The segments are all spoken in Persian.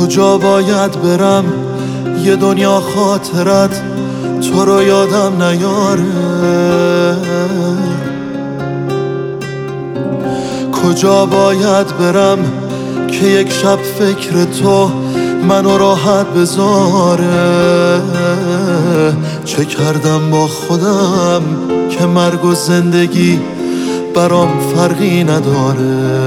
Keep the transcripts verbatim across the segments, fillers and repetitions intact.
کجا باید برم یه دنیا خاطرت تو رو یادم نیاره؟ کجا باید برم که یک شب فکر تو منو راحت بذاره؟ چه کردم با خودم که مرگ و زندگی برام فرقی نداره؟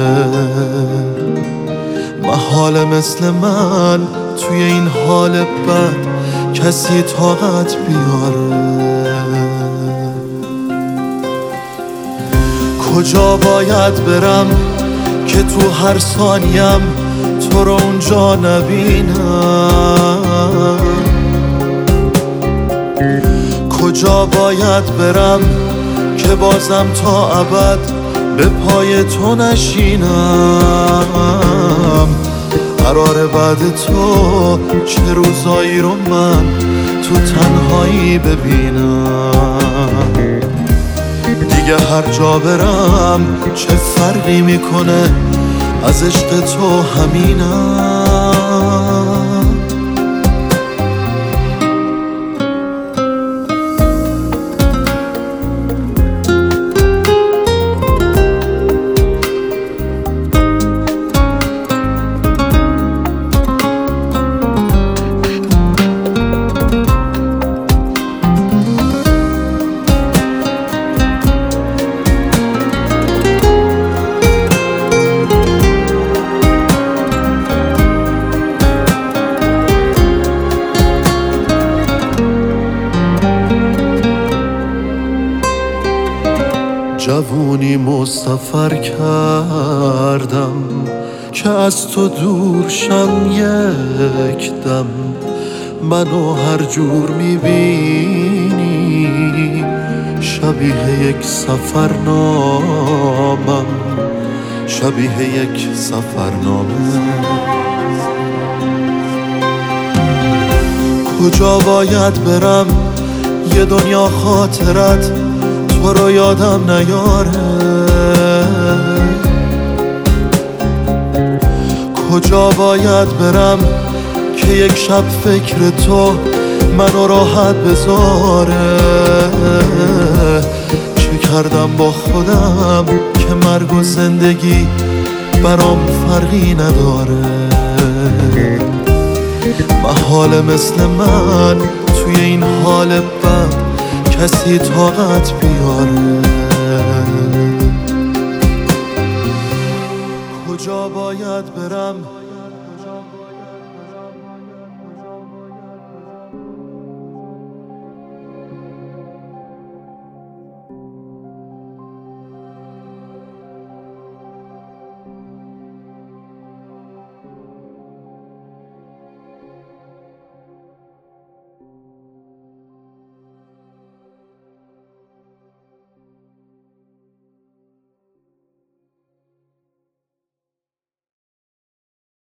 محال مثل من توی این حال بد کسی طاقت بیاره؟ کجا باید برم که تو هر ثانیم تو رو اونجا نبینم؟ کجا باید برم که بازم تا ابد به پای تو نشینم؟ قراره بعد تو چه روزایی رو من تو تنهایی ببینم؟ دیگه هر جا برم چه فرقی میکنه، از عشق تو همینم. جوونی مسافر کردم که از تو دور شم یک دم. منو هر جور میبینی شبیه یک سفرنامم، شبیه یک سفرنامه. کجا باید برم یه دنیا خاطرت تو رو یادم نیاره؟ کجا باید برم که یک شب فکر تو منو راحت بذاره؟ چه کردم با خودم که مرگ و زندگی برام فرقی نداره؟ محال مثل من توی این حال بد کسی طاقت بیاره؟ کجا باید برم